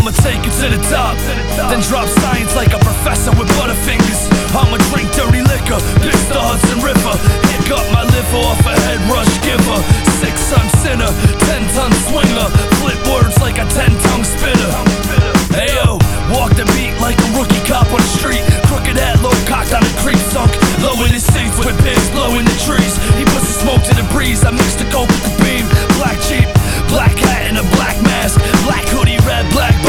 I'ma take it to the top, then drop science like a professor with butterfingers. I'ma drink dirty liquor, piss the Hudson River, hiccup my liver off a head rush giver. 6-son sinner, 10-ton swinger, flip words like a 10-tongue spitter. Ayo, walk the beat like a rookie cop on the street. Crooked hat, low cocked on a creep, sunk low in his seats with pigs blowing the trees. He puts the smoke to the breeze. I mix the coke